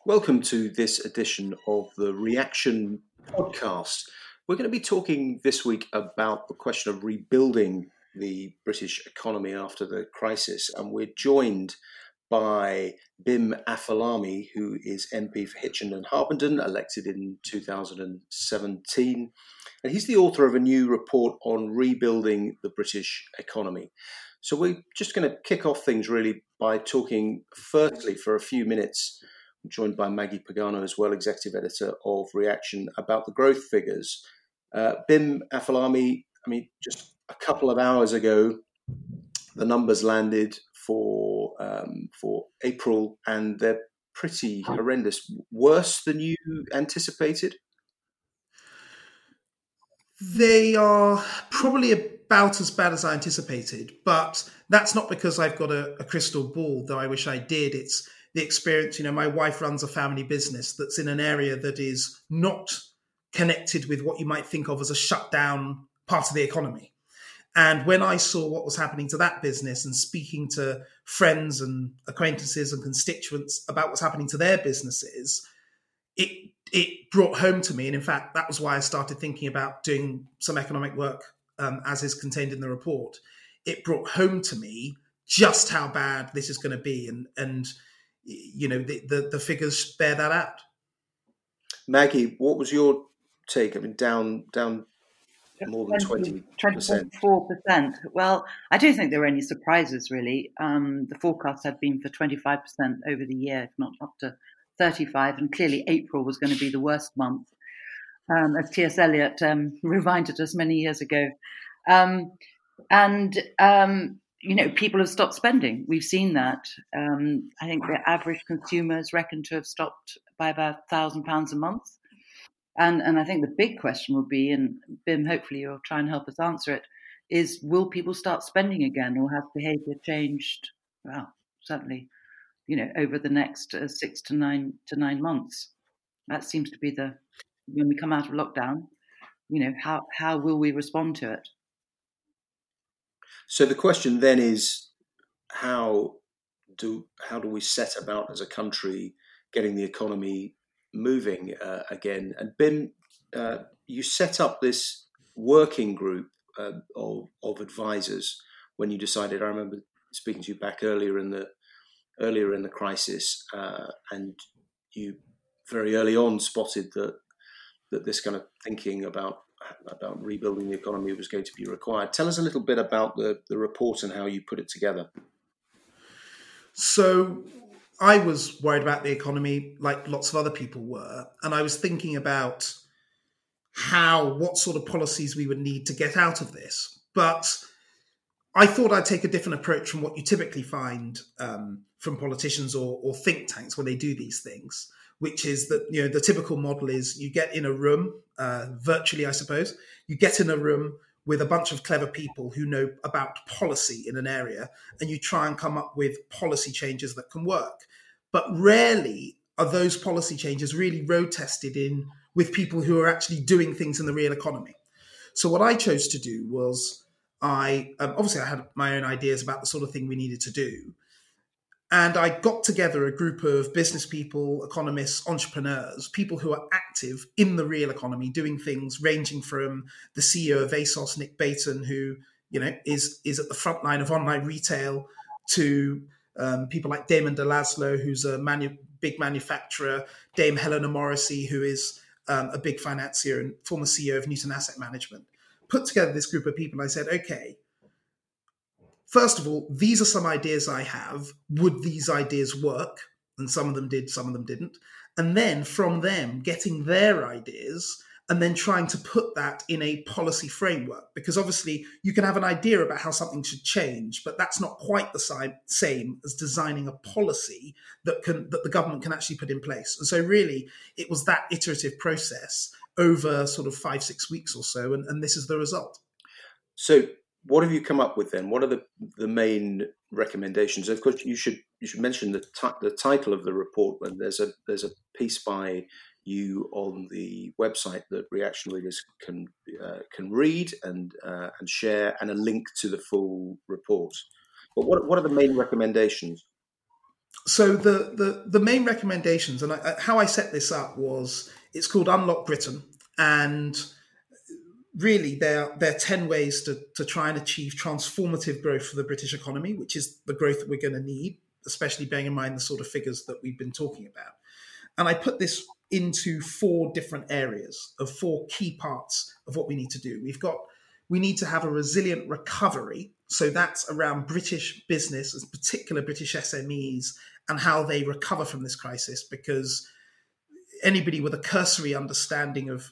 Welcome to this edition of the Reaction podcast. We're going to be talking this week about the question of rebuilding the British economy after the crisis, and we're joined by Bim Afolami, who is MP for Hitchin and Harpenden, elected in 2017, and he's the author of a new report on rebuilding the British economy. So we're just going to kick off things really by talking firstly for a few minutes, joined by Maggie Pagano as well, executive editor of Reaction, about the growth figures. Bim Afolami, just a couple of hours ago, the numbers landed for April, and they're pretty horrendous. Worse than you anticipated? They are probably about as bad as I anticipated, but that's not because I've got a crystal ball, though I wish I did. It's the experience. My wife runs a family business that's in an area that is not connected with what you might think of as a shutdown part of the economy. And when I saw what was happening to that business and speaking to friends and acquaintances and constituents about what's happening to their businesses, it brought home to me. And in fact, that was why I started thinking about doing some economic work, as is contained in the report. It brought home to me just how bad this is going to be. And the figures bear that out. Maggie, what was your take? Down more than 20%. 24%. Well, I don't think there were any surprises, really. The forecast had been for 25% over the year, if not up to 35%, and clearly April was going to be the worst month, as T.S. Eliot reminded us many years ago. People have stopped spending. We've seen that. I think the average consumer is reckoned to have stopped by about £1,000 a month. And I think the big question will be, and Bim, hopefully you'll try and help us answer it, is will people start spending again, or has behaviour changed? Well, certainly, over the next 6 to 9 months. That seems to be when we come out of lockdown, how will we respond to it? So the question then is, how do we set about as a country getting the economy moving again? And Bim, you set up this working group of advisors when you decided. I remember speaking to you back earlier in the crisis, and you very early on spotted that this kind of thinking about rebuilding the economy was going to be required. Tell us a little bit about the report and how you put it together. So I was worried about the economy like lots of other people were, and I was thinking about what sort of policies we would need to get out of this. But I thought I'd take a different approach from what you typically find from politicians or think tanks when they do these things, which is that, the typical model is you get in a room, virtually, I suppose, you get in a room with a bunch of clever people who know about policy in an area, and you try and come up with policy changes that can work. But rarely are those policy changes really road tested with people who are actually doing things in the real economy. So what I chose to do was, I had my own ideas about the sort of thing we needed to do. And I got together a group of business people, economists, entrepreneurs, people who are active in the real economy, doing things ranging from the CEO of ASOS, Nick Baton, who is at the front line of online retail, to people like Damon DeLaslo, who's a big manufacturer, Dame Helena Morrissey, who is a big financier and former CEO of Newton Asset Management. Put together this group of people. I said, okay, first of all, these are some ideas I have. Would these ideas work? And some of them did, some of them didn't. And then from them, getting their ideas and then trying to put that in a policy framework. Because obviously you can have an idea about how something should change, but that's not quite the same as designing a policy that the government can actually put in place. And so really, it was that iterative process over sort of 5-6 weeks or so, and this is the result. So what have you come up with then? What are the main recommendations? Of course, you should mention the title of the report. And there's a piece by you on the website that Reaction readers can read and share, and a link to the full report. But what are the main recommendations? So the main recommendations, and how I set this up was, it's called Unlock Britain, and really there are 10 ways to try and achieve transformative growth for the British economy, which is the growth that we're going to need, especially bearing in mind the sort of figures that we've been talking about. And I put this into 4 different areas of 4 key parts of what we need to do. We need to have a resilient recovery. So that's around British business, in particular British SMEs, and how they recover from this crisis, because anybody with a cursory understanding of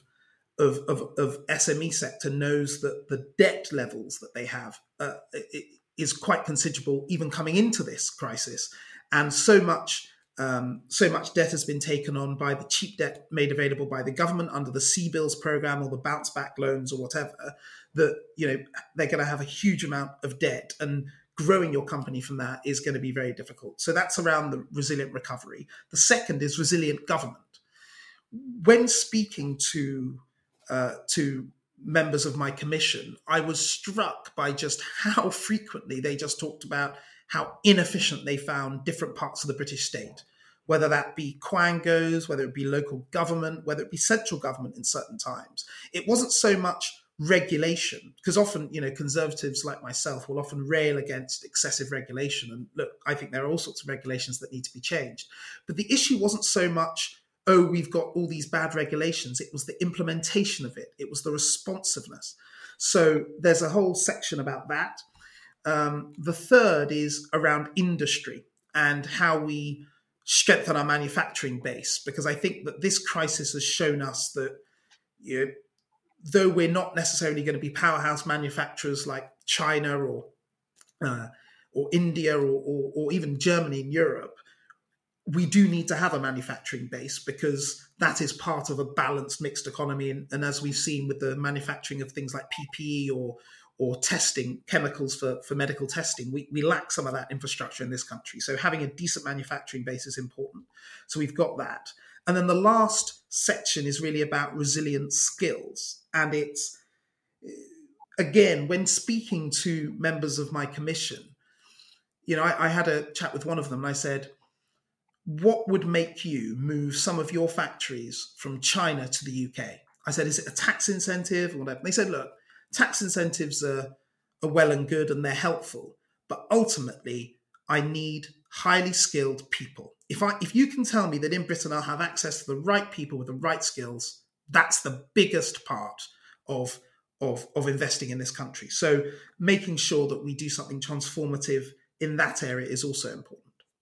SME sector knows that the debt levels that they have is quite considerable, even coming into this crisis. And so much debt has been taken on by the cheap debt made available by the government under the CBILS program or the bounce back loans or whatever, that they're going to have a huge amount of debt, and growing your company from that is going to be very difficult. So that's around the resilient recovery. The second is resilient government. When speaking to members of my commission, I was struck by just how frequently they just talked about how inefficient they found different parts of the British state, whether that be quangos, whether it be local government, whether it be central government in certain times. It wasn't so much regulation, because often, conservatives like myself will often rail against excessive regulation. And look, I think there are all sorts of regulations that need to be changed. But the issue wasn't so much, oh, we've got all these bad regulations. It was the implementation of it. It was the responsiveness. So there's a whole section about that. The third is around industry and how we strengthen our manufacturing base, because I think that this crisis has shown us that, though we're not necessarily going to be powerhouse manufacturers like China or India or even Germany in Europe, we do need to have a manufacturing base, because that is part of a balanced mixed economy. And as we've seen with the manufacturing of things like PPE or testing, chemicals for medical testing, we lack some of that infrastructure in this country. So having a decent manufacturing base is important. So we've got that. And then the last section is really about resilient skills. And it's, again, when speaking to members of my commission, I had a chat with one of them and I said, what would make you move some of your factories from China to the UK? I said, is it a tax incentive or whatever? They said, look, tax incentives are well and good and they're helpful, but ultimately I need highly skilled people. If you can tell me that in Britain I'll have access to the right people with the right skills, that's the biggest part of investing in this country. So making sure that we do something transformative in that area is also important.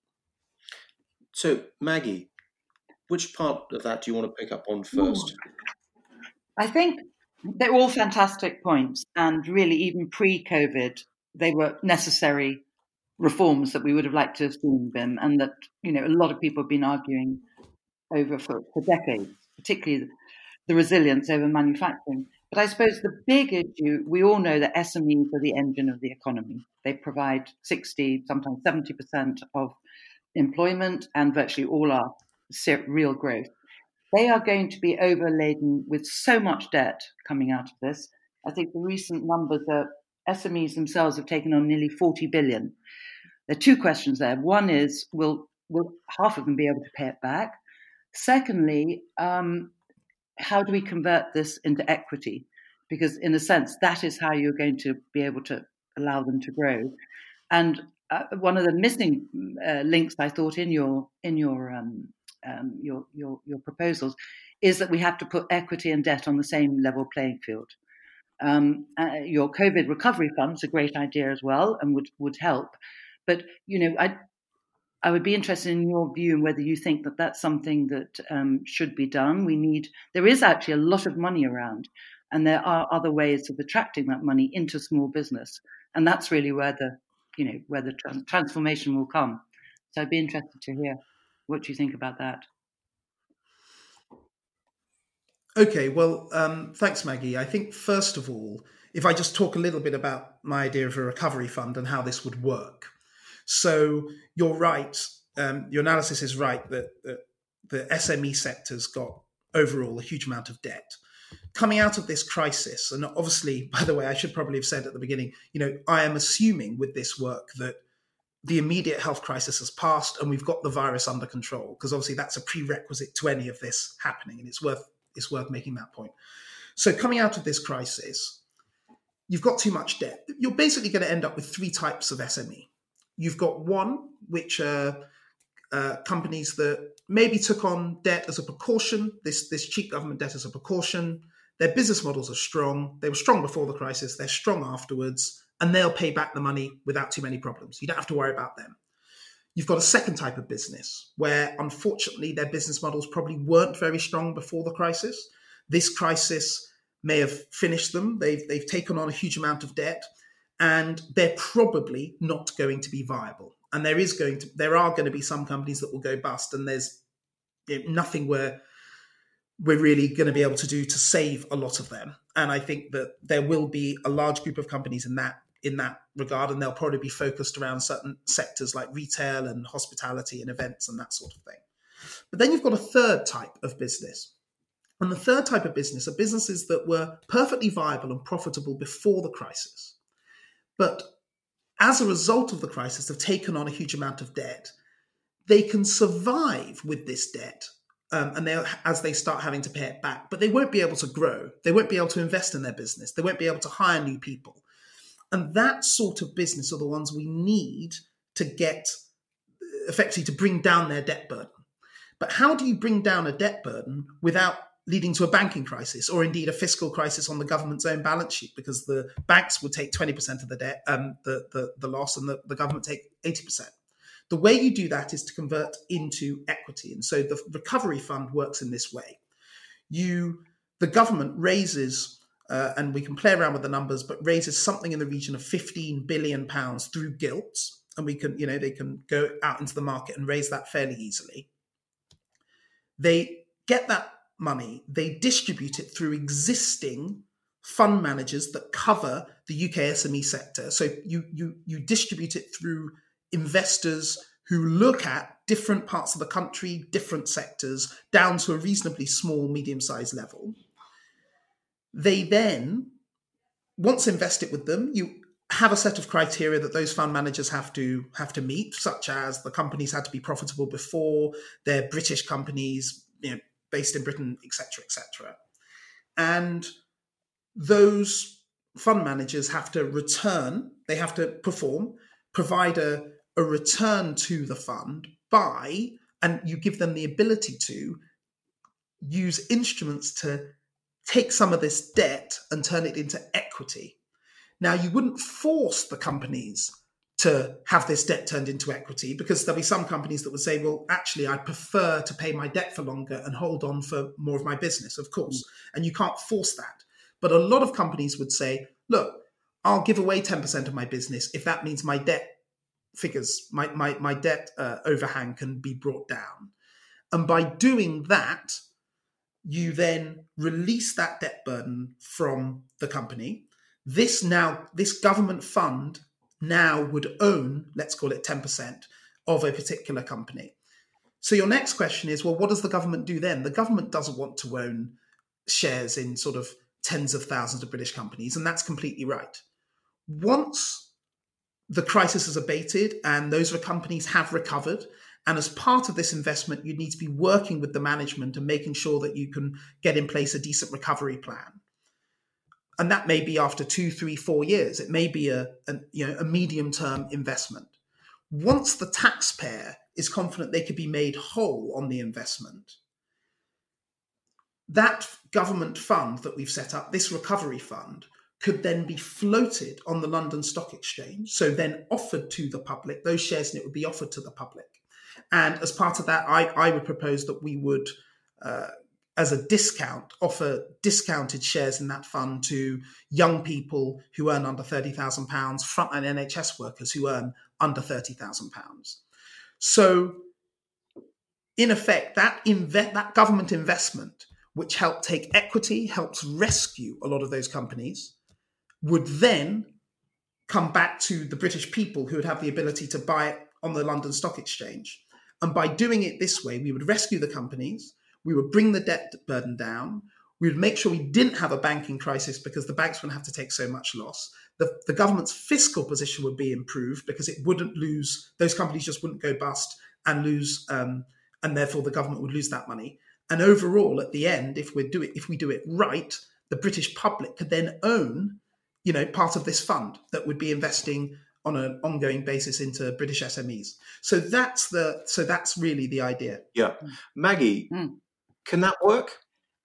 So, Maggie, which part of that do you want to pick up on first? I think they're all fantastic points. And really, even pre-COVID, they were necessary reforms that we would have liked to have seen them, and that, a lot of people have been arguing over for decades, particularly the resilience over manufacturing. But I suppose the big issue, we all know that SMEs are the engine of the economy. They provide 60, sometimes 70% of employment and virtually all our real growth. They are going to be overladen with so much debt coming out of this. I think the recent numbers are SMEs themselves have taken on nearly 40 billion. There are 2 questions there. One is, will half of them be able to pay it back? Secondly, how do we convert this into equity? Because in a sense, that is how you're going to be able to allow them to grow. And one of the missing links, I thought, in your proposals is that we have to put equity and debt on the same level playing field. Your COVID recovery fund is a great idea as well and would help. But, I would be interested in your view and whether you think that that's something that should be done. There is actually a lot of money around, and there are other ways of attracting that money into small business. And that's really where the transformation will come. So I'd be interested to hear what you think about that. Okay, well, thanks, Maggie. I think, first of all, if I just talk a little bit about my idea of a recovery fund and how this would work. So you're right. Your analysis is right that the SME sector's got overall a huge amount of debt. Coming out of this crisis, and obviously, by the way, I should probably have said at the beginning, I am assuming with this work that the immediate health crisis has passed and we've got the virus under control, because obviously that's a prerequisite to any of this happening, and it's worth making that point. So coming out of this crisis, you've got too much debt. You're basically going to end up with three types of SME. You've got one, which are companies that maybe took on debt as a precaution, this cheap government debt as a precaution. Their business models are strong. They were strong before the crisis. They're strong afterwards. And they'll pay back the money without too many problems. You don't have to worry about them. You've got a second type of business where, unfortunately, their business models probably weren't very strong before the crisis. This crisis may have finished them. They've taken on a huge amount of debt, and they're probably not going to be viable. And there are going to be some companies that will go bust, and there's nothing we're really going to be able to do to save a lot of them. And I think that there will be a large group of companies in that regard, and they'll probably be focused around certain sectors like retail and hospitality and events and that sort of thing. But then you've got a third type of business. And the third type of business are businesses that were perfectly viable and profitable before the crisis. But as a result of the crisis, have taken on a huge amount of debt. They can survive with this debt as they start having to pay it back, but they won't be able to grow. They won't be able to invest in their business. They won't be able to hire new people. And that sort of business are the ones we need to get effectively to bring down their debt burden. But how do you bring down a debt burden without leading to a banking crisis, or indeed a fiscal crisis on the government's own balance sheet? Because the banks would take 20% of the debt, the loss, and the government take 80%. The way you do that is to convert into equity. And so the recovery fund works in this way. The government raises, and we can play around with the numbers, but raises something in the region of £15 billion through gilts. And they can go out into the market and raise that fairly easily. They get that money, they distribute it through existing fund managers that cover the UK SME sector. So you distribute it through investors who look at different parts of the country, different sectors, down to a reasonably small, medium-sized level. They then, once invested with them, you have a set of criteria that those fund managers have to meet, such as the companies had to be profitable before, they're British companies, based in Britain, etc., etc. And those fund managers have to provide a return to the fund and you give them the ability to use instruments to take some of this debt and turn it into equity. Now, you wouldn't force the companies to have this debt turned into equity, because there'll be some companies that would say, well, actually, I'd prefer to pay my debt for longer and hold on for more of my business, of course. And you can't force that. But a lot of companies would say, look, I'll give away 10% of my business if that means my debt figures, my debt overhang can be brought down. And by doing that, you then release that debt burden from the company. This government fund now would own, let's call it 10% of a particular company. So your next question is, well, what does the government do then? The government doesn't want to own shares in sort of tens of thousands of British companies, and that's completely right. Once the crisis has abated and those companies have recovered, and as part of this investment, you need to be working with the management and making sure that you can get in place a decent recovery plan. And that may be after 2, 3, 4 years. It may be a medium-term investment. Once the taxpayer is confident they could be made whole on the investment, that government fund that we've set up, this recovery fund, could then be floated on the London Stock Exchange, so then offered to the public. Those shares in it would be offered to the public. And as part of that, I would propose that we would, as a discount, offer discounted shares in that fund to young people who earn under £30,000, frontline NHS workers who earn under £30,000. So, in effect, that government investment, which helped take equity, helps rescue a lot of those companies, would then come back to the British people who would have the ability to buy it on the London Stock Exchange. And by doing it this way, we would rescue the companies, we would bring the debt burden down, We would make sure we didn't have a banking crisis because the banks wouldn't have to take so much loss. The government's fiscal position would be improved because it wouldn't lose, those companies just wouldn't go bust and lose, and therefore the government would lose that money. And overall, at the end, if we do it right, the British public could then own, part of this fund that would be investing on an ongoing basis into British SMEs. So that's really the idea. Yeah, Maggie, can that work?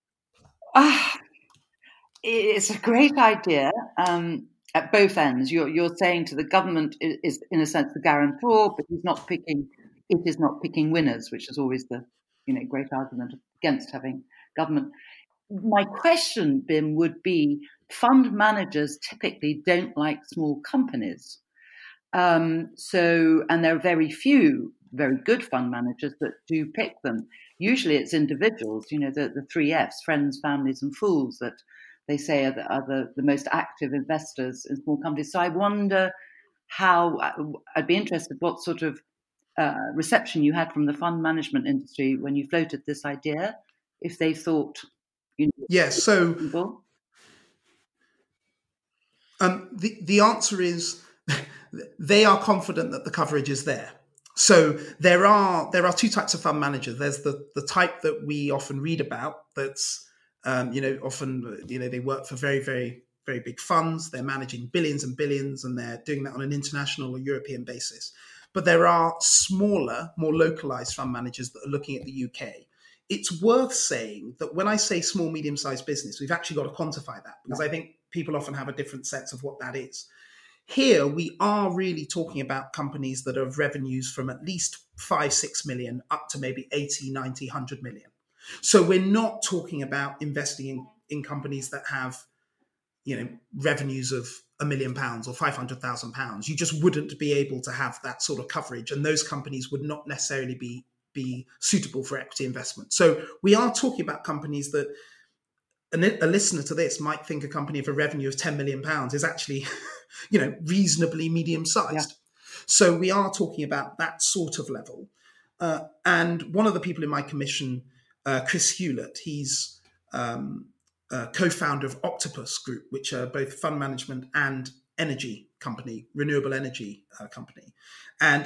It's a great idea at both ends. You're saying to the government is in a sense the guarantor, but it is not picking winners, which is always the great argument against having government. My question, Bim, would be: fund managers typically don't like small companies, and there are very few very good fund managers that do pick them. Usually, it's individuals. The 3 Fs: friends, families, and fools, that they say are the most active investors in small companies. So I wonder how. I'd be interested what sort of reception you had from the fund management industry when you floated this idea, if they thought. Yes. So the answer is they are confident that the coverage is there. So there are 2 types of fund managers. There's the type that we often read about. That's often they work for very, very, very big funds. They're managing billions and billions, and they're doing that on an international or European basis. But there are smaller, more localized fund managers that are looking at the UK. It's worth saying that when I say small, medium-sized business, we've actually got to quantify that, because I think people often have a different sense of what that is. Here, we are really talking about companies that have revenues from at least 5-6 million up to maybe 80, 90, 100 million. So we're not talking about investing in companies that have, revenues of £1 million or £500,000. You just wouldn't be able to have that sort of coverage, and those companies would not necessarily be suitable for equity investment. So we are talking about companies that a listener to this might think a company of a revenue of £10 million is actually, reasonably medium-sized. Yeah. So we are talking about that sort of level. And one of the people in my commission, Chris Hewlett, he's co-founder of Octopus Group, which are both fund management and energy company, renewable energy company. And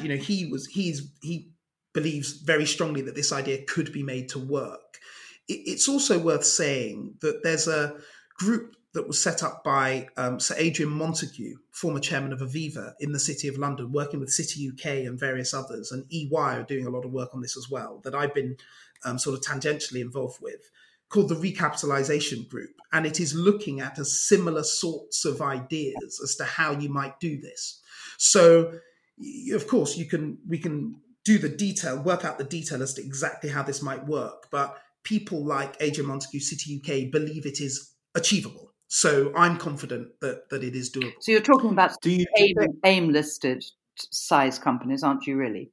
he believes very strongly that this idea could be made to work. It's also worth saying that there's a group that was set up by Sir Adrian Montague, former chairman of Aviva in the City of London, working with City UK and various others, and EY are doing a lot of work on this as well, that I've been sort of tangentially involved with, called the Recapitalisation Group. And it is looking at a similar sorts of ideas as to how you might do this. So, of course, we can do the detail, work out the detail as to exactly how this might work. But people like Adrian Montague, City UK, believe it is achievable. So I'm confident that it is doable. So you're talking about AIM-listed size companies, aren't you, really?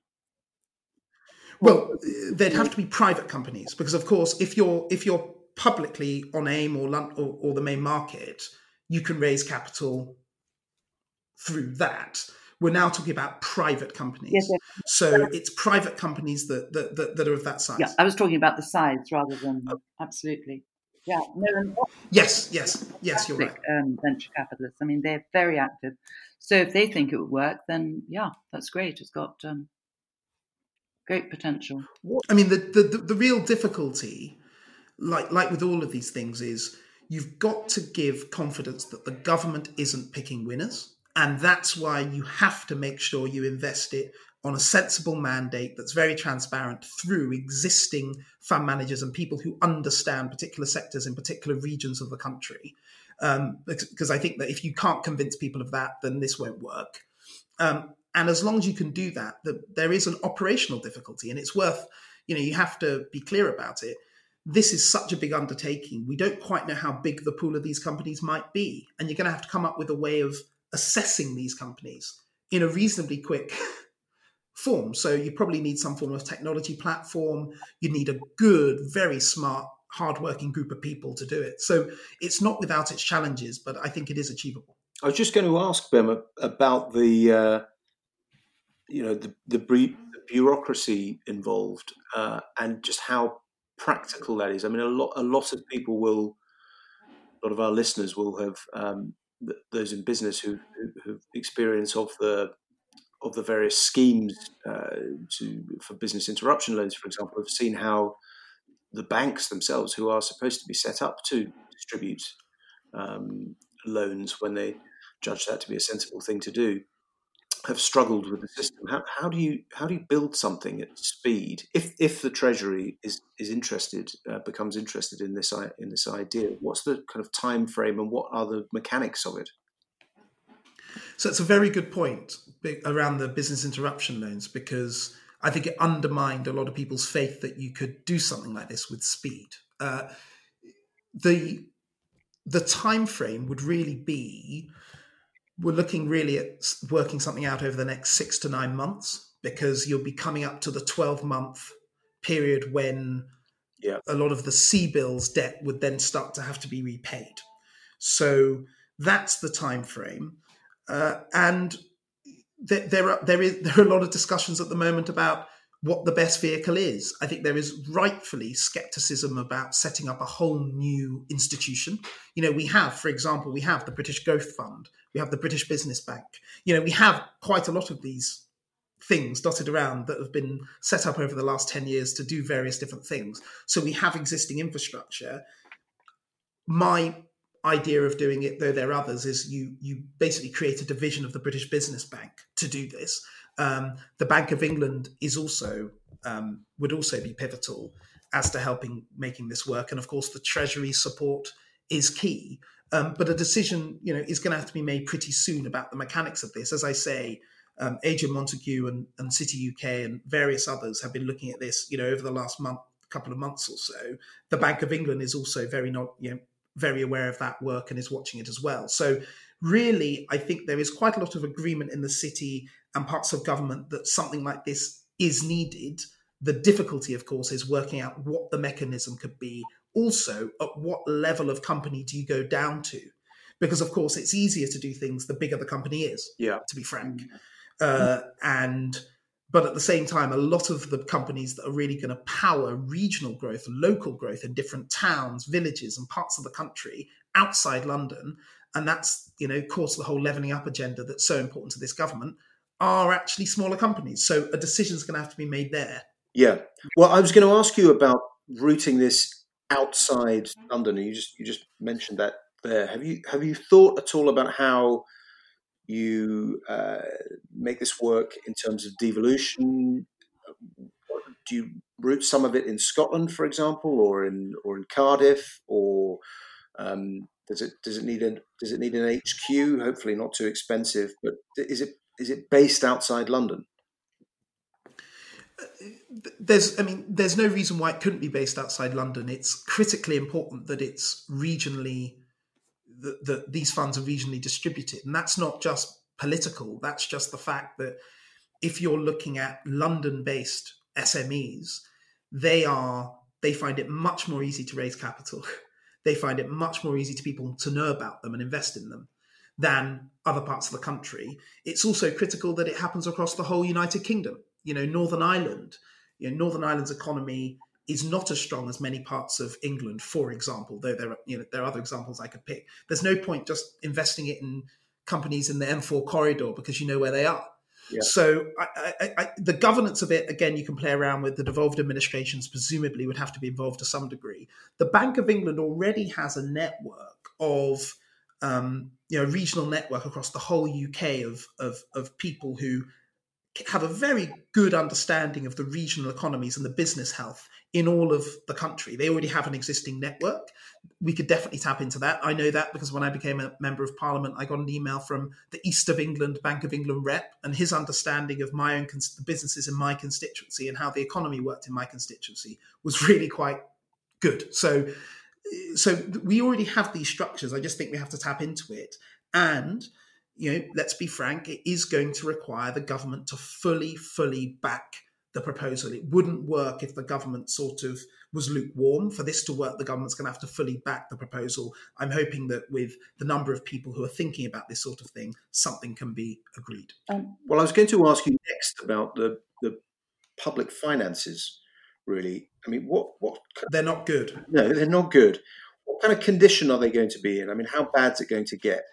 Well, they'd have to be private companies, because, of course, if you're publicly on AIM or the main market, you can raise capital through that. We're now talking about private companies. Yes. So it's private companies that are of that size. Yeah, I was talking about the size rather than absolutely. Yeah. No. Yes, you're right. Venture capitalists. I mean, they're very active. So if they think it would work, then yeah, that's great. It's got great potential. I mean, the real difficulty, like with all of these things, is you've got to give confidence that the government isn't picking winners. And that's why you have to make sure you invest it on a sensible mandate that's very transparent through existing fund managers and people who understand particular sectors in particular regions of the country. Because I think that if you can't convince people of that, then this won't work. And as long as you can do that, there is an operational difficulty, and it's worth, you have to be clear about it. This is such a big undertaking. We don't quite know how big the pool of these companies might be. And you're going to have to come up with a way of assessing these companies in a reasonably quick form. So you probably need some form of technology platform. You need a good, very smart, hardworking group of people to do it. So it's not without its challenges, but I think it is achievable. I was just going to ask Bim about the bureaucracy involved and just how practical that is. I mean, a lot of people will, a lot of our listeners will have those in business who've experience of the various schemes for business interruption loans, for example, have seen how the banks themselves, who are supposed to be set up to distribute loans when they judge that to be a sensible thing to do, have struggled with the system. How do you build something at speed if the Treasury is interested, becomes interested in this idea? What's the kind of time frame and what are the mechanics of it? So it's a very good point around the business interruption loans, because I think it undermined a lot of people's faith that you could do something like this with speed. The time frame would really be, we're looking really at working something out over the next 6 to 9 months, because you'll be coming up to the 12-month period when a lot of the CBILS debt would then start to have to be repaid. So that's the time frame. And there are a lot of discussions at the moment about what the best vehicle is. I think there is rightfully skepticism about setting up a whole new institution. We have, for example, the British Growth Fund, we have the British Business Bank. We have quite a lot of these things dotted around that have been set up over the last 10 years to do various different things. So we have existing infrastructure. My idea of doing it, though there are others, is you basically create a division of the British Business Bank to do this. The Bank of England is also would also be pivotal as to making this work, and of course the Treasury support is key. But a decision, is going to have to be made pretty soon about the mechanics of this. As I say, Adrian Montague and Citi UK and various others have been looking at this, over the last couple of months or so. The Bank of England is also very aware of that work and is watching it as well. So really, I think there is quite a lot of agreement in the city and parts of government that something like this is needed. The difficulty, of course, is working out what the mechanism could be. Also, at what level of company do you go down to? Because, of course, it's easier to do things the bigger the company is, to be frank. But at the same time, a lot of the companies that are really going to power regional growth, local growth in different towns, villages and parts of the country outside London, and that's, of course, the whole levelling up agenda that's so important to this government, are actually smaller companies. So a decision's going to have to be made there. Yeah. Well, I was going to ask you about routing this outside London. You just mentioned that there. Have you thought at all about how you make this work in terms of devolution? Do you route some of it in Scotland, for example, or in Cardiff, or does it need an HQ? Hopefully not too expensive, but is it based outside London? There's no reason why it couldn't be based outside London. It's critically important that it's regionally, that these funds are regionally distributed. And that's not just political. That's just the fact that if you're looking at London-based SMEs, they find it much more easy to raise capital. They find it much more easy to people to know about them and invest in them than other parts of the country. It's also critical that it happens across the whole United Kingdom. Northern Ireland, Northern Ireland's economy is not as strong as many parts of England, for example, though there are other examples I could pick. There's no point just investing it in companies in the M4 corridor because you know where they are. Yeah. So the governance of it, again, you can play around with. The devolved administrations presumably would have to be involved to some degree. The Bank of England already has a network of, regional network across the whole UK of people who have a very good understanding of the regional economies and the business health in all of the country. They already have an existing network. We could definitely tap into that. I know that because when I became a member of Parliament, I got an email from the East of England Bank of England rep, and his understanding of my own the businesses in my constituency and how the economy worked in my constituency was really quite good. So we already have these structures. I just think we have to tap into it. And let's be frank, it is going to require the government to fully back the proposal. It wouldn't work if the government sort of was lukewarm. For this to work, the government's going to have to fully back the proposal. I'm hoping that with the number of people who are thinking about this sort of thing, something can be agreed. Well, I was going to ask you next about the public finances really. I mean, what? They're not good. No, they're not good. What kind of condition are they going to be in? I mean, how bad is it going to get?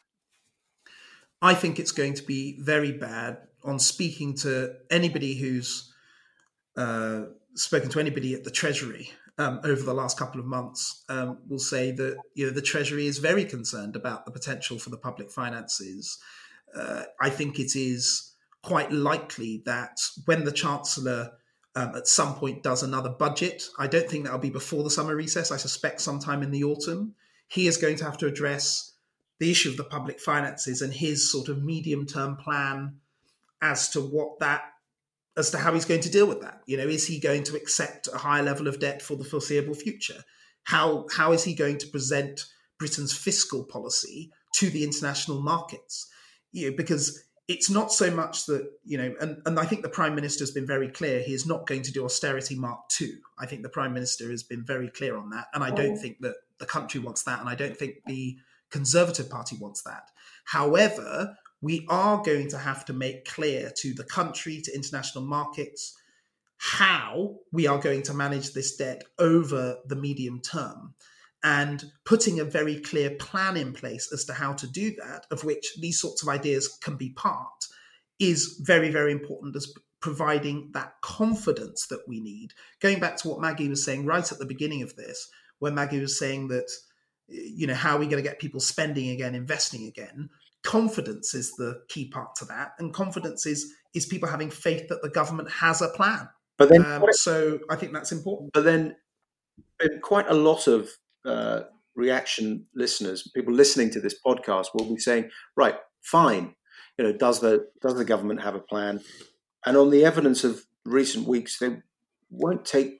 I think it's going to be very bad. On speaking to anybody who's spoken to anybody at the Treasury over the last couple of months, will say that the Treasury is very concerned about the potential for the public finances. I think it is quite likely that when the Chancellor at some point does another budget, I don't think that'll be before the summer recess. I suspect sometime in the autumn, he is going to have to address the issue of the public finances and his sort of medium-term plan as to how he's going to deal with that. Is he going to accept a higher level of debt for the foreseeable future? How is he going to present Britain's fiscal policy to the international markets? Because it's not so much that, and I think the Prime Minister has been very clear, he is not going to do austerity Mark II. I think the Prime Minister has been very clear on that. And I don't think that the country wants that. And I don't think the Conservative Party wants that. However, we are going to have to make clear to the country, to international markets, how we are going to manage this debt over the medium term, and putting a very clear plan in place as to how to do that, of which these sorts of ideas can be part, is very, very important as providing that confidence that we need. Going back to what Maggie was saying right at the beginning of this, where Maggie was saying that, how are we going to get people spending again, investing again? Confidence is the key part to that. And confidence is people having faith that the government has a plan. But then, so I think that's important. But then quite a lot of reaction listeners, people listening to this podcast, will be saying, right, fine, does the government have a plan? And on the evidence of recent weeks, they won't take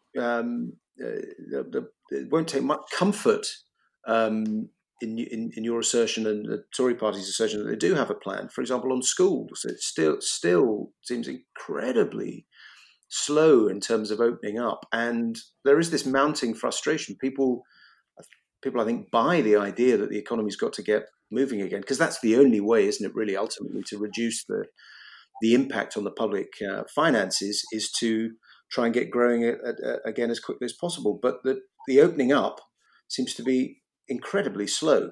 much comfort in your assertion and the Tory party's assertion that they do have a plan. For example, on schools, it still seems incredibly slow in terms of opening up, and there is this mounting frustration. People, I think, buy the idea that the economy's got to get moving again, because that's the only way, isn't it, really, ultimately, to reduce the impact on the public finances, is to try and get growing again as quickly as possible. But the opening up seems to be incredibly slow.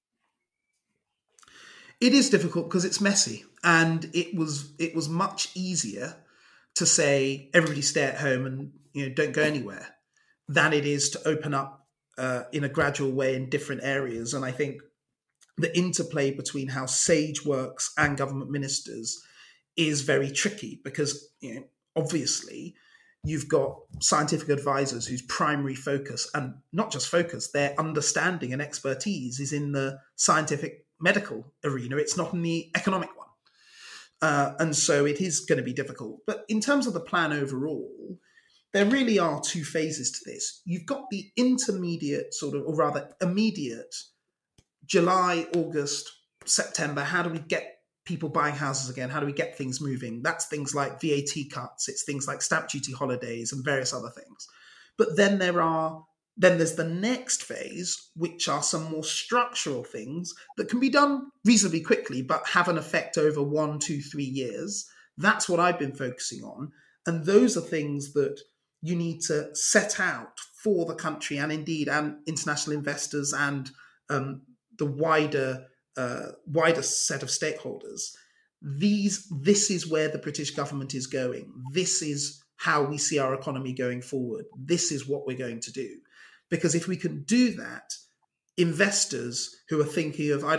It is difficult because it's messy, and it was much easier to say everybody stay at home and don't go anywhere than it is to open up in a gradual way in different areas. And I think the interplay between how SAGE works and government ministers is very tricky, because obviously you've got scientific advisors whose primary focus, and not just focus, their understanding and expertise is in the scientific medical arena. It's not in the economic one. And so it is going to be difficult. But in terms of the plan overall, there really are two phases to this. You've got the intermediate or rather immediate, July, August, September. How do we get people buying houses again? How do we get things moving? That's things like VAT cuts. It's things like stamp duty holidays and various other things. But then there's the next phase, which are some more structural things that can be done reasonably quickly, but have an effect over 1, 2, 3 years. That's what I've been focusing on. And those are things that you need to set out for the country and indeed and international investors and the wider set of stakeholders. This is where the British government is going. This is how we see our economy going forward. This is what we're going to do. Because if we can do that, investors who are thinking of,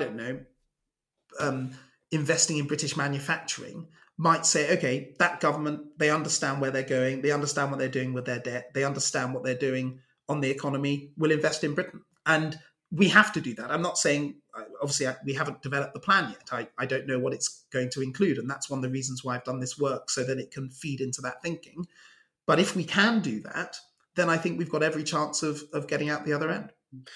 investing in British manufacturing might say, okay, that government, they understand where they're going. They understand what they're doing with their debt. They understand what they're doing on the economy. We'll invest in Britain. And we have to do that. I'm not saying, obviously, we haven't developed the plan yet. I don't know what it's going to include. And that's one of the reasons why I've done this work, so that it can feed into that thinking. But if we can do that, then I think we've got every chance of getting out the other end.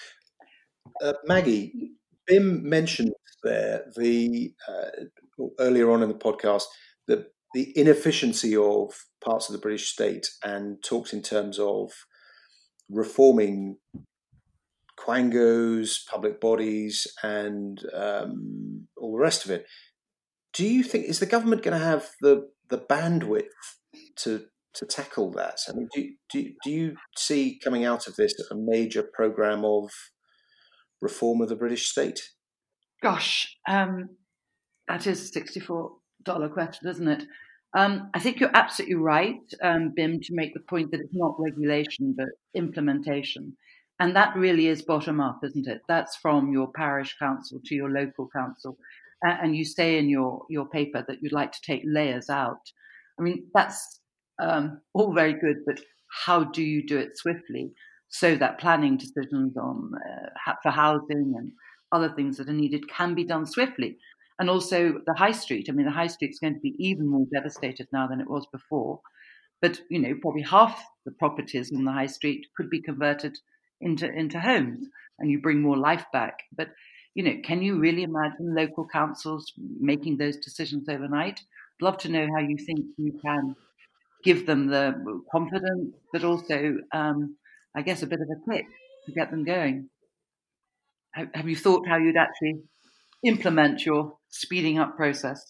Maggie, Bim mentioned there earlier on in the podcast the inefficiency of parts of the British state, and talks in terms of reforming quangos, public bodies, and all the rest of it. Do you think, is the government going to have the bandwidth to tackle that? I mean, do you see coming out of this a major programme of reform of the British state? Gosh, that is a $64 question, isn't it? I think you're absolutely right, Bim, to make the point that it's not regulation but implementation. And that really is bottom up, isn't it? That's from your parish council to your local council. And you say in your paper that you'd like to take layers out. I mean, that's all very good, but how do you do it swiftly so that planning decisions on for housing and other things that are needed can be done swiftly? And also the high street. I mean, the high street's going to be even more devastated now than it was before. But, probably half the properties in the high street could be converted into homes, and you bring more life back. But, can you really imagine local councils making those decisions overnight? I'd love to know how you think you can give them the confidence, but also, I guess, a bit of a kick to get them going. Have you thought how you'd actually implement your speeding up process?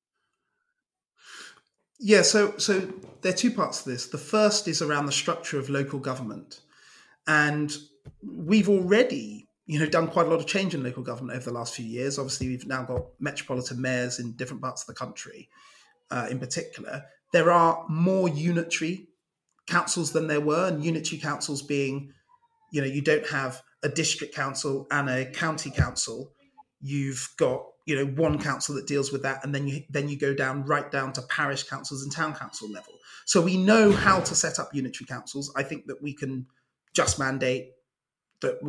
Yeah, so there are two parts to this. The first is around the structure of local government. And we've already, done quite a lot of change in local government over the last few years. Obviously, we've now got metropolitan mayors in different parts of the country, in particular. There are more unitary councils than there were, and unitary councils being, you don't have a district council and a county council. You've got one council that deals with that, and then you go right down to parish councils and town council level. So we know how to set up unitary councils. I think that we can just mandate that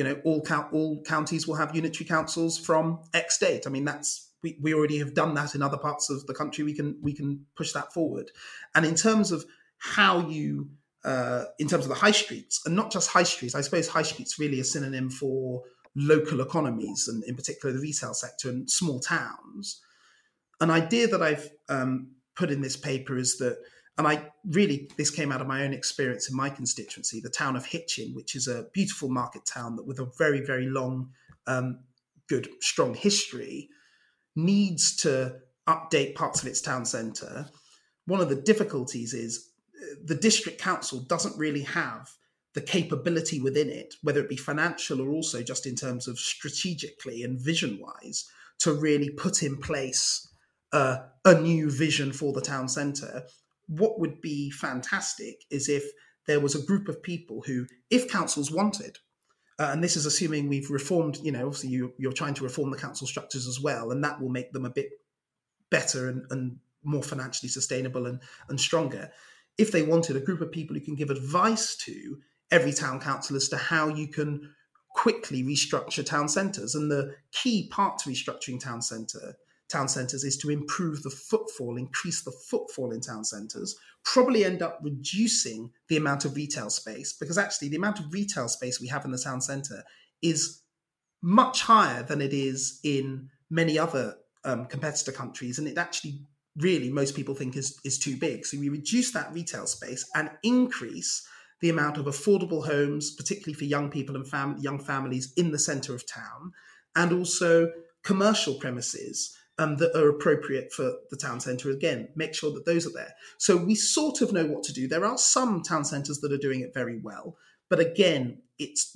all counties will have unitary councils from X date. I mean, we already have done that in other parts of the country. We can push that forward. And in terms of how you, in terms of the high streets, and not just high streets, I suppose high streets really a synonym for local economies, and in particular the retail sector and small towns. An idea that I've put in this paper is that, and this came out of my own experience in my constituency, the town of Hitchin, which is a beautiful market town that with a very, very long, good, strong history, needs to update parts of its town centre. One of the difficulties is the district council doesn't really have the capability within it, whether it be financial or also just in terms of strategically and vision-wise, to really put in place a new vision for the town centre. What would be fantastic is if there was a group of people who, if councils wanted, and this is assuming we've reformed, obviously you're trying to reform the council structures as well, and that will make them a bit better and more financially sustainable and stronger. If they wanted a group of people who can give advice to every town council as to how you can quickly restructure town centres. And the key part to restructuring town centres is to improve the footfall, increase the footfall in town centres, probably end up reducing the amount of retail space, because actually the amount of retail space we have in the town centre is much higher than it is in many other competitor countries. And it actually really most people think is too big. So we reduce that retail space and increase the amount of affordable homes, particularly for young people and young families in the centre of town, and also commercial premises that are appropriate for the town centre. Again, make sure that those are there. So we sort of know what to do. There are some town centres that are doing it very well, but again, it's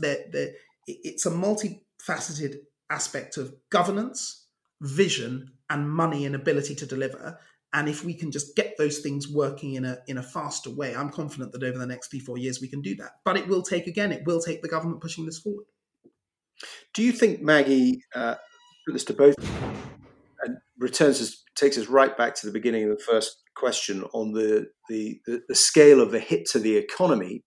a multifaceted aspect of governance, vision, and money and ability to deliver. And if we can just get those things working in a faster way, I'm confident that over the next 3-4 years we can do that. But it will take the government pushing this forward. Do you think, Maggie, put this to both, and takes us right back to the beginning of the first question on the scale of the hit to the economy?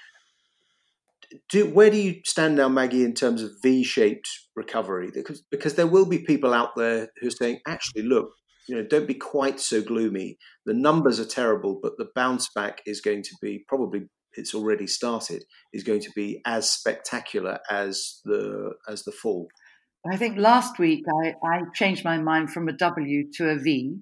Where do you stand now, Maggie, in terms of V-shaped recovery? Because there will be people out there who are saying, actually, look, don't be quite so gloomy. The numbers are terrible, but the bounce back is going to be, probably it's already started, is going to be as spectacular as the fall. I think last week I changed my mind from a W to a V.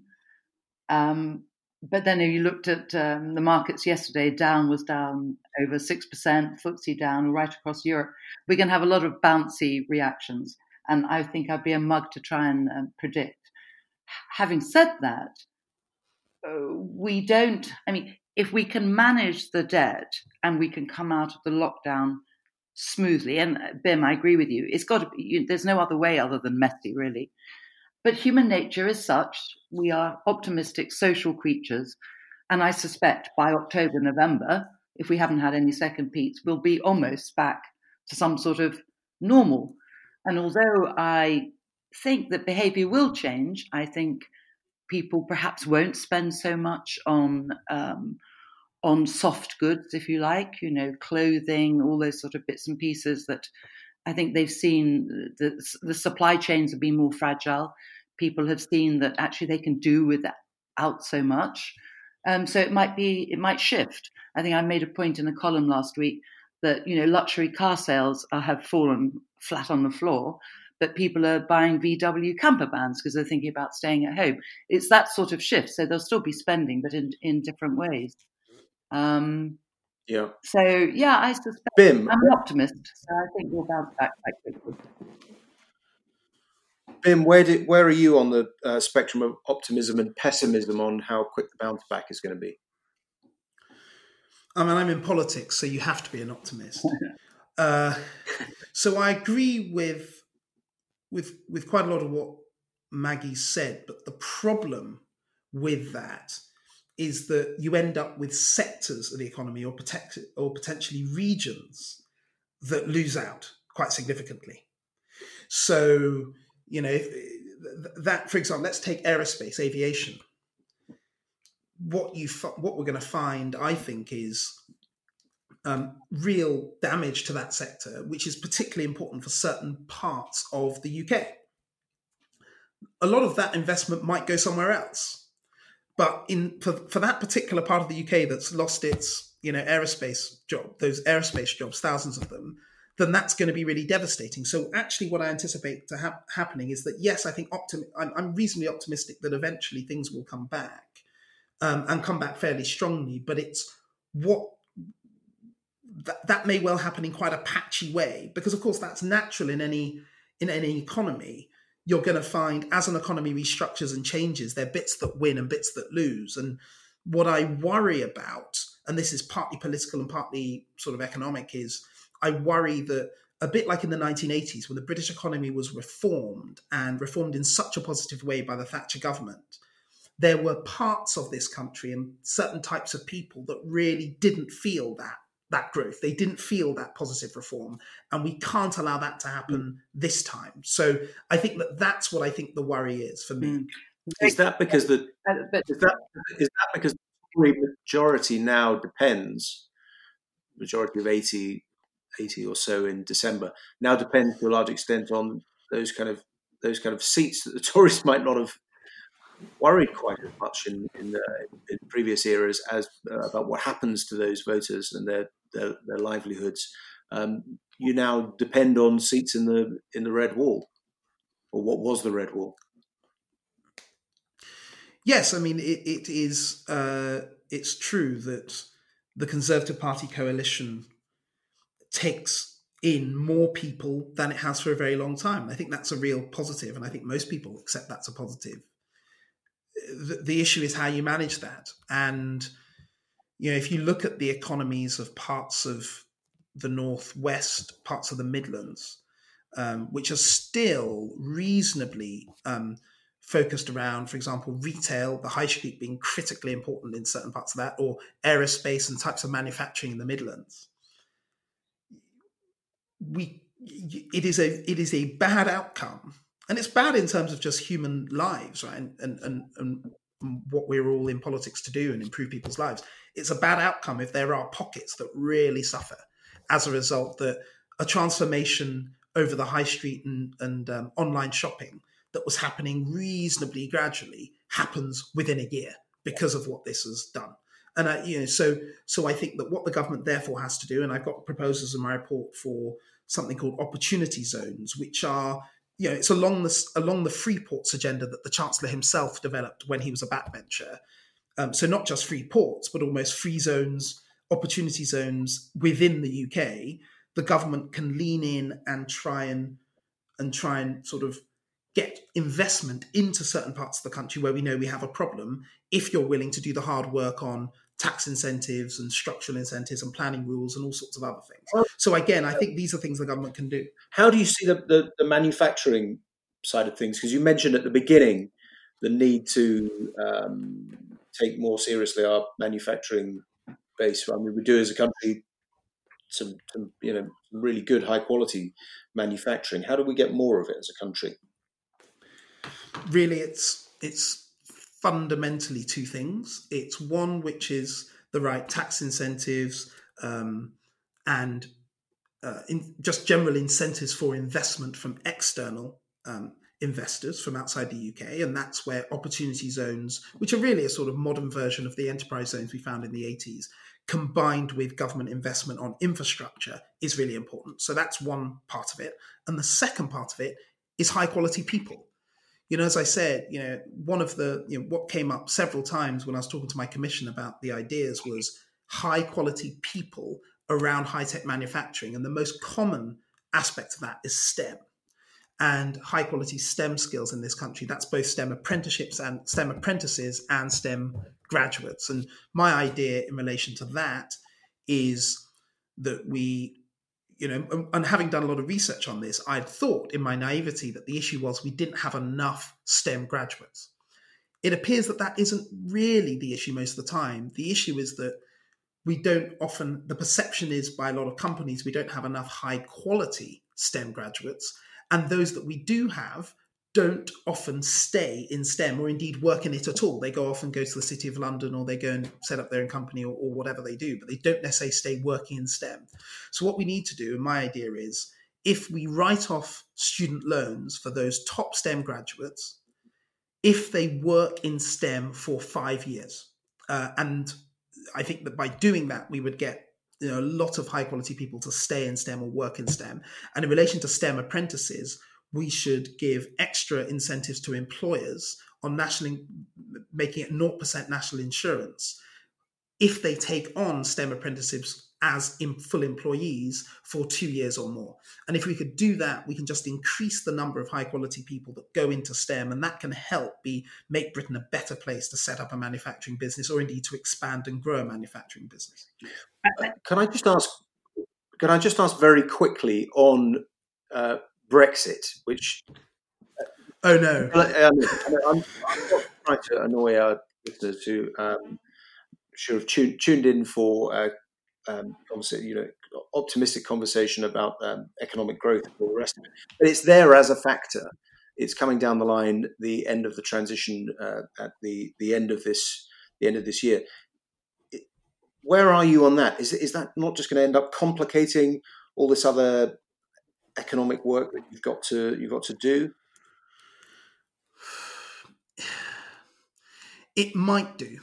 But then if you looked at the markets yesterday, Dow was down over 6%, FTSE down right across Europe. We're going to have a lot of bouncy reactions. And I think I'd be a mug to try and predict. Having said that, if we can manage the debt and we can come out of the lockdown smoothly, and Bim, I agree with you, it's got to be, there's no other way other than messy, really. But human nature is such, we are optimistic social creatures, and I suspect by October, November, if we haven't had any second peaks, we'll be almost back to some sort of normal. And although I think that behaviour will change, I think people perhaps won't spend so much on soft goods, if you like, clothing, all those sort of bits and pieces that I think they've seen the supply chains have been more fragile. People have seen that actually they can do without so much. So it might shift. I think I made a point in a column last week that, luxury car sales have fallen flat on the floor, but people are buying VW camper vans because they're thinking about staying at home. It's that sort of shift. So they'll still be spending, but in different ways. Yeah. So, I suspect Bim, I'm an optimist, so I think we'll bounce back quite quickly. Bim, where are you on the spectrum of optimism and pessimism on how quick the bounce back is going to be? I mean, I'm in politics, so you have to be an optimist. So I agree with quite a lot of what Maggie said, but the problem with that is that you end up with sectors of the economy or potentially regions that lose out quite significantly. So, that, for example, let's take aerospace, aviation. What we're going to find, I think, is real damage to that sector, which is particularly important for certain parts of the UK. A lot of that investment might go somewhere else, but for that particular part of the UK that's lost its aerospace job, those aerospace jobs, thousands of them, then that's going to be really devastating. So actually what I anticipate to happening is that, yes, I think I'm reasonably optimistic that eventually things will come back and come back fairly strongly, but it's that may well happen in quite a patchy way, because of course that's natural in any economy. You're going to find, as an economy restructures and changes, there are bits that win and bits that lose. And what I worry about, and this is partly political and partly sort of economic, is I worry that a bit like in the 1980s, when the British economy was reformed in such a positive way by the Thatcher government, there were parts of this country and certain types of people that really didn't feel that growth. They didn't feel that positive reform. And we can't allow that to happen this time. So I think that's what I think the worry is for me. Is that because the majority now depends, majority of 80 or so in December, now depends to a large extent on those kind of seats that the Tories might not have worried quite as much in previous eras as about what happens to those voters and their livelihoods. You now depend on seats in the Red Wall, or what was the Red Wall. Yes, I mean it is. It's true that the Conservative Party coalition takes in more people than it has for a very long time. I think that's a real positive, and I think most people accept that's a positive. The issue is how you manage that. And, if you look at the economies of parts of the Northwest, parts of the Midlands, which are still reasonably focused around, for example, retail, the high street being critically important in certain parts of that, or aerospace and types of manufacturing in the Midlands, it is a bad outcome. And it's bad in terms of just human lives, right? And what we're all in politics to do and improve people's lives. It's a bad outcome if there are pockets that really suffer as a result, that a transformation over the high street and online shopping that was happening reasonably gradually happens within a year because of what this has done. And so I think that what the government therefore has to do, and I've got proposals in my report for something called opportunity zones, which are, it's along the free ports agenda that the Chancellor himself developed when he was a backbencher. So not just free ports, but almost free zones, opportunity zones within the UK. The government can lean in and try and sort of get investment into certain parts of the country where we know we have a problem, if you're willing to do the hard work on tax incentives and structural incentives and planning rules and all sorts of other things. So again, I think these are things the government can do. How do you see the manufacturing side of things? Because you mentioned at the beginning the need to take more seriously our manufacturing base. I mean, we do as a country some really good high quality manufacturing. How do we get more of it as a country? Really, it's fundamentally two things. It's one, which is the right tax incentives and just general incentives for investment from external investors from outside the UK. And that's where opportunity zones, which are really a sort of modern version of the enterprise zones we found in the 80s, combined with government investment on infrastructure, is really important. So that's one part of it. And the second part of it is high quality people. As I said, one of the, what came up several times when I was talking to my commission about the ideas was high quality people around high-tech manufacturing. And the most common aspect of that is STEM and high quality STEM skills in this country. That's both STEM apprenticeships and STEM apprentices and STEM graduates. And my idea in relation to that is that we, and having done a lot of research on this, I'd thought in my naivety that the issue was we didn't have enough STEM graduates. It appears that isn't really the issue most of the time. The issue is that we don't often, the perception is by a lot of companies, we don't have enough high quality STEM graduates. And those that we do have don't often stay in STEM or indeed work in it at all. They go off and go to the City of London, or they go and set up their own company or whatever they do, but they don't necessarily stay working in STEM. So what we need to do, and my idea is, if we write off student loans for those top STEM graduates, if they work in STEM for 5 years, and I think that by doing that, we would get a lot of high quality people to stay in STEM or work in STEM. And in relation to STEM apprentices, we should give extra incentives to employers on making it 0% national insurance if they take on STEM apprentices as full employees for 2 years or more. And if we could do that, we can just increase the number of high quality people that go into STEM, and that can help make Britain a better place to set up a manufacturing business, or indeed to expand and grow a manufacturing business. Can I just ask very quickly on Brexit, which... Oh, no. I'm not trying to annoy our listeners who should have tuned in for optimistic conversation about economic growth and all the rest of it. But it's there as a factor. It's coming down the line, the end of the transition at the end of this year. Where are you on that? Is that not just going to end up complicating all this other economic work that you've got to do? It might do,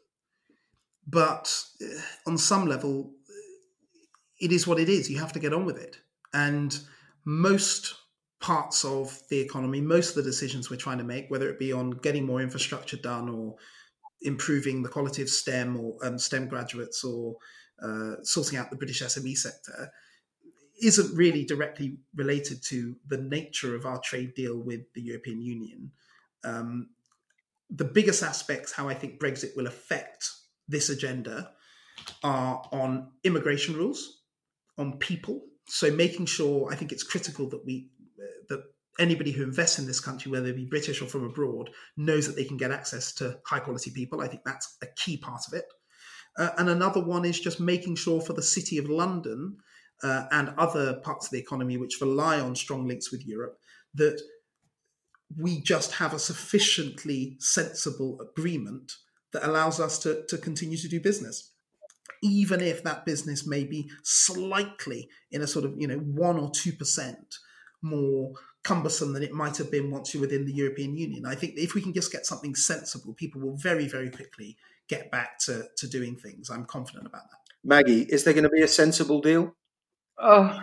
but on some level, it is what it is. You have to get on with it. And most parts of the economy, most of the decisions we're trying to make, whether it be on getting more infrastructure done or improving the quality of STEM or STEM graduates or sorting out the British SME sector, isn't really directly related to the nature of our trade deal with the European Union. The biggest aspects how I think Brexit will affect this agenda are on immigration rules, on people. So making sure, I think it's critical that that anybody who invests in this country, whether they be British or from abroad, knows that they can get access to high quality people. I think that's a key part of it. And another one is just making sure for the City of London and other parts of the economy which rely on strong links with Europe, that we just have a sufficiently sensible agreement that allows us to continue to do business, even if that business may be slightly in a sort of 1 or 2% more cumbersome than it might have been once you're within the European Union. I think if we can just get something sensible, people will very, very quickly get back to doing things. I'm confident about that. Maggie, is there going to be a sensible deal? Oh,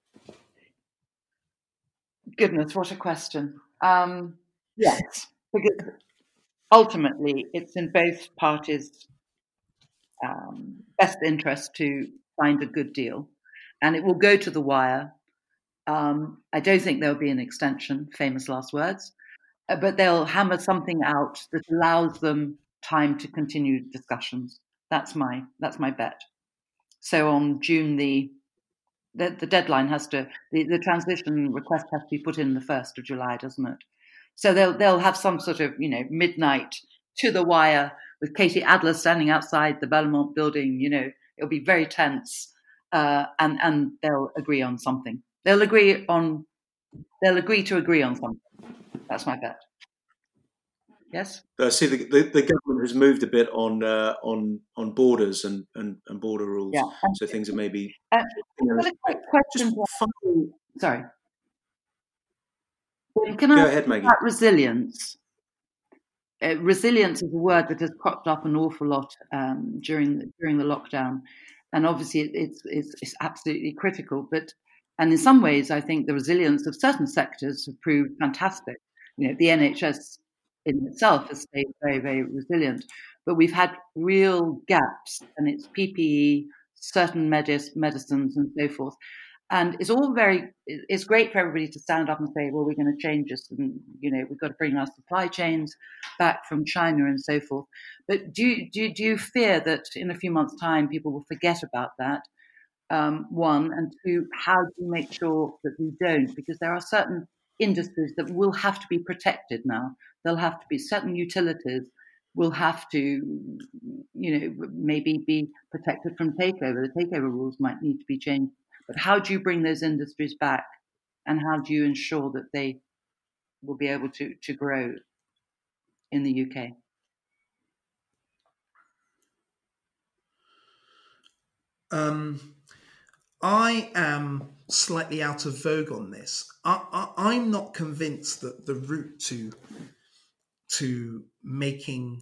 goodness, what a question. Yes, because ultimately it's in both parties' best interest to find a good deal, and it will go to the wire. I don't think there'll be an extension, famous last words, but they'll hammer something out that allows them time to continue discussions. That's my bet. So on June the deadline has to the transition request has to be put in the 1st of July, doesn't it? So they'll have some sort of midnight to the wire with Katie Adler standing outside the Belmont building. It'll be very tense, and they'll agree on something. They'll agree to agree on something. That's my bet. Yes. See, the government has moved a bit on borders and border rules, yeah. So things are maybe. I've got a quick question. Sorry. Can I go ahead, Maggie? About resilience. Resilience is a word that has cropped up an awful lot during the lockdown, and obviously it's absolutely critical. And in some ways, I think the resilience of certain sectors have proved fantastic. The NHS in itself has stayed very, very resilient, but we've had real gaps, and it's PPE, certain medicines, and so forth. And it's great for everybody to stand up and say, well, we're going to change this, and we've got to bring our supply chains back from China and so forth. But do you fear that in a few months' time people will forget about that? One, and two, how do you make sure that we don't? Because there are certain industries that will have to be protected now. There'll have to be certain utilities will have to, maybe be protected from takeover. The takeover rules might need to be changed. But how do you bring those industries back, and how do you ensure that they will be able to grow in the UK? I am slightly out of vogue on this. I'm not convinced that the route to making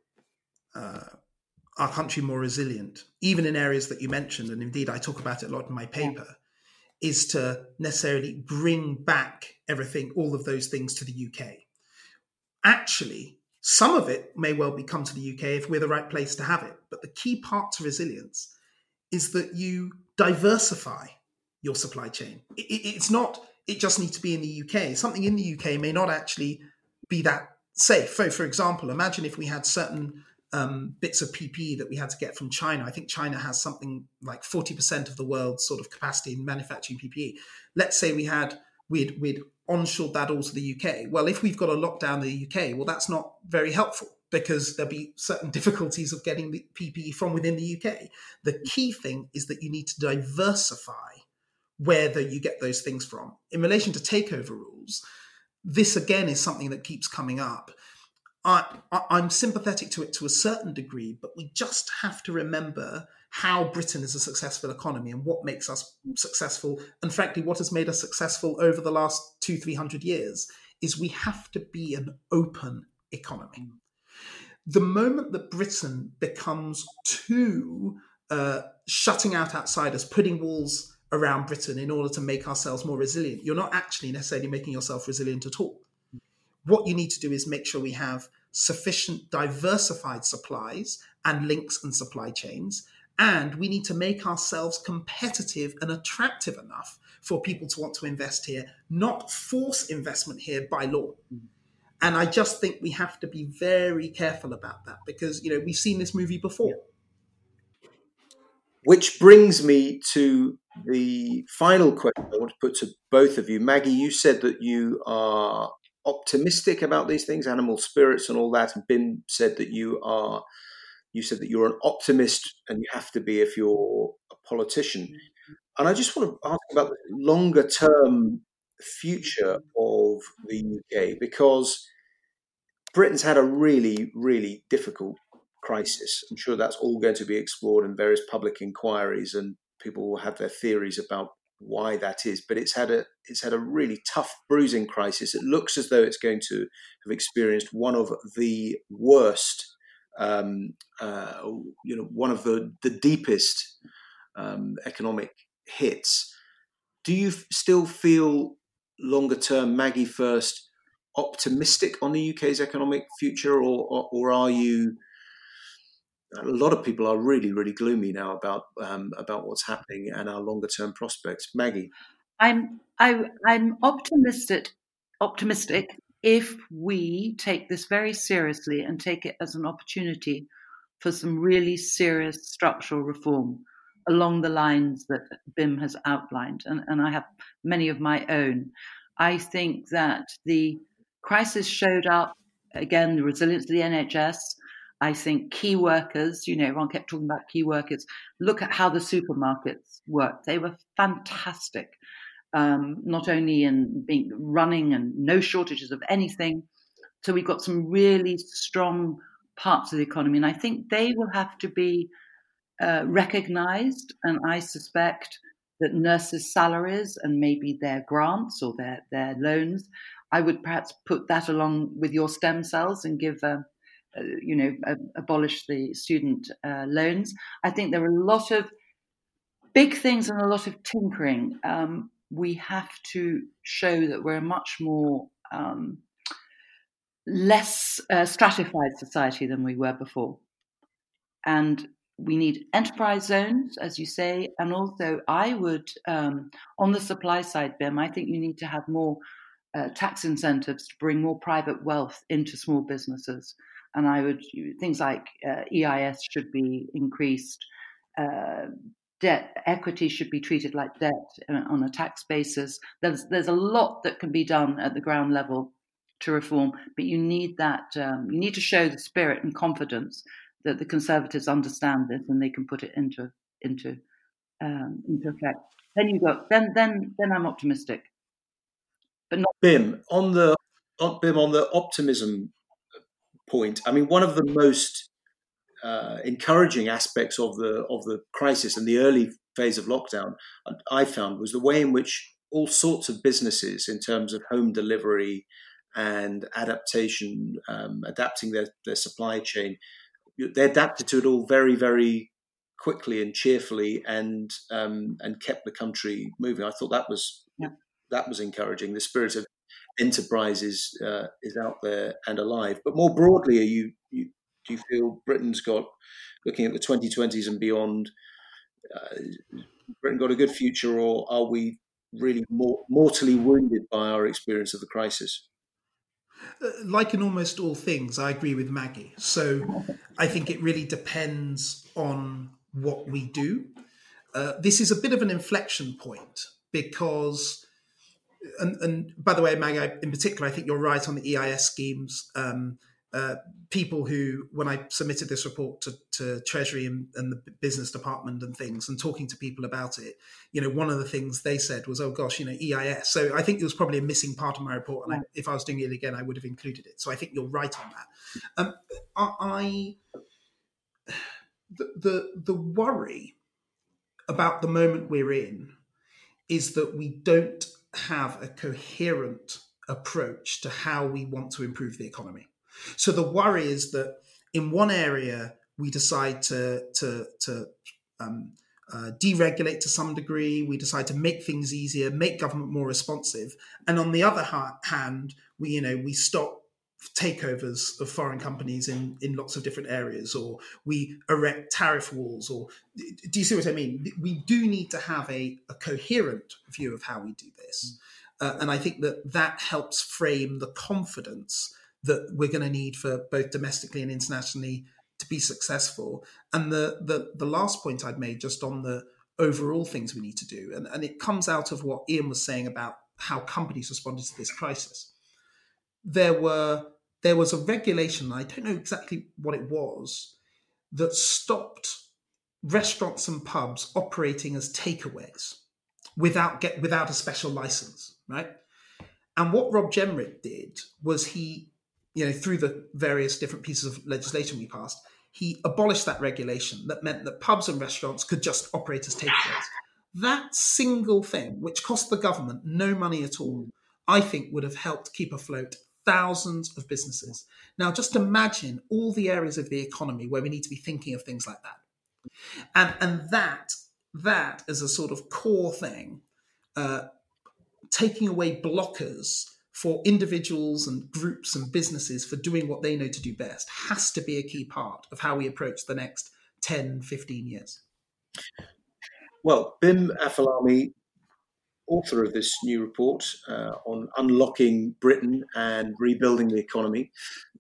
our country more resilient, even in areas that you mentioned, and indeed I talk about it a lot in my paper, is to necessarily bring back all of those things to the UK. Actually, some of it may well come to the UK if we're the right place to have it. But the key part to resilience is that you diversify your supply chain. It just needs to be in the UK. Something in the UK may not actually be that safe. For example, imagine if we had certain bits of PPE that we had to get from China. I think China has something like 40% of the world's sort of capacity in manufacturing PPE. Let's say we'd onshored that all to the UK. Well, if we've got a lockdown in the UK, well, that's not very helpful, because there'll be certain difficulties of getting the PPE from within the UK. The key thing is that you need to diversify where you get those things from. In relation to takeover rules, this again is something that keeps coming up. I'm sympathetic to it to a certain degree, but we just have to remember how Britain is a successful economy and what makes us successful. And frankly, what has made us successful over the last 200-300 years is we have to be an open economy. The moment that Britain becomes too shutting out outsiders, putting walls around Britain in order to make ourselves more resilient, you're not actually necessarily making yourself resilient at all. What you need to do is make sure we have sufficient diversified supplies and links and supply chains. And we need to make ourselves competitive and attractive enough for people to want to invest here, not force investment here by law. And I just think we have to be very careful about that, because, we've seen this movie before. Which brings me to the final question I want to put to both of you. Maggie, you said that you are optimistic about these things, animal spirits and all that, and Bim said that you're an optimist, and you have to be if you're a politician. And I just want to ask about the longer term future of the UK, because Britain's had a really, really difficult crisis. I'm sure that's all going to be explored in various public inquiries, and people will have their theories about why that is. But it's had a really tough, bruising crisis. It looks as though it's going to have experienced one of the worst, one of the deepest economic hits. Do you still feel longer term, Maggie first, optimistic on the UK's economic future, or are you? A lot of people are really, really gloomy now about what's happening and our longer term prospects. Maggie, I'm optimistic if we take this very seriously and take it as an opportunity for some really serious structural reform along the lines that BIM has outlined, and I have many of my own. I think that the crisis showed up, again, the resilience of the NHS. I think key workers, everyone kept talking about key workers. Look at how the supermarkets worked. They were fantastic, not only in being running and no shortages of anything. So we've got some really strong parts of the economy, and I think they will have to be recognised. And I suspect that nurses' salaries and maybe their grants or their loans, I would perhaps put that along with your stem cells and give, abolish the student loans. I think there are a lot of big things and a lot of tinkering. We have to show that we're a much more less stratified society than we were before. And we need enterprise zones, as you say, and also I would, on the supply side, BIM, I think you need to have more tax incentives to bring more private wealth into small businesses. And things like EIS should be increased, debt equity should be treated like debt on a tax basis. There's a lot that can be done at the ground level to reform, but you need that. You need to show the spirit and confidence that the Conservatives understand this and they can put it into effect. Then I'm optimistic, but not BIM on the optimism point. I mean, one of the most encouraging aspects of the crisis and the early phase of lockdown, I found, was the way in which all sorts of businesses, in terms of home delivery and adaptation, adapting their supply chain, they adapted to it all very, very quickly and cheerfully, and kept the country moving. I thought that was encouraging. The spirit of enterprise is out there and alive. But more broadly, do you feel Britain's got, looking at the 2020s and beyond, Britain got a good future, or are we really mortally wounded by our experience of the crisis? Like in almost all things, I agree with Maggie. So I think it really depends on what we do. This is a bit of an inflection point because, and by the way, Maggie, in particular, I think you're right on the EIS schemes. People who, when I submitted this report to Treasury and the business department and things, and talking to people about it, one of the things they said was, "Oh gosh, EIS." So I think it was probably a missing part of my report, and if I was doing it again, I would have included it. So I think you're right on that. The worry about the moment we're in is that we don't have a coherent approach to how we want to improve the economy. So the worry is that in one area we decide to deregulate to some degree, we decide to make things easier, make government more responsive, and on the other hand, we stop takeovers of foreign companies in lots of different areas, or we erect tariff walls. Or do you see what I mean? We do need to have a coherent view of how we do this, and I think that helps frame the confidence that we're going to need for both domestically and internationally to be successful. And the last point I'd made just on the overall things we need to do, and it comes out of what Ian was saying about how companies responded to this crisis. There was a regulation, I don't know exactly what it was, that stopped restaurants and pubs operating as takeaways without a special license, right? And what Rob Jenrick did was he, through the various different pieces of legislation we passed, he abolished that regulation that meant that pubs and restaurants could just operate as takeaways. That single thing, which cost the government no money at all, I think would have helped keep afloat thousands of businesses. Now, just imagine all the areas of the economy where we need to be thinking of things like that. And that is a sort of core thing, taking away blockers for individuals and groups and businesses for doing what they know to do best, has to be a key part of how we approach the next 10, 15 years. Well, Bim Afellamy, author of this new report on unlocking Britain and rebuilding the economy,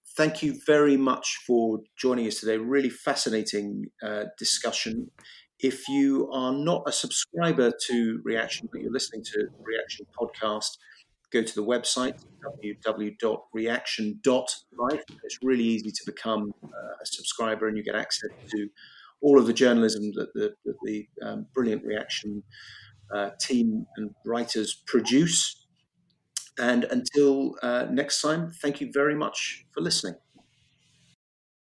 thank you very much for joining us today. Really fascinating discussion. If you are not a subscriber to Reaction, but you're listening to Reaction Podcast, go to the website, www.reaction.life. It's really easy to become a subscriber, and you get access to all of the journalism that the brilliant Reaction team and writers produce. And until next time, thank you very much for listening.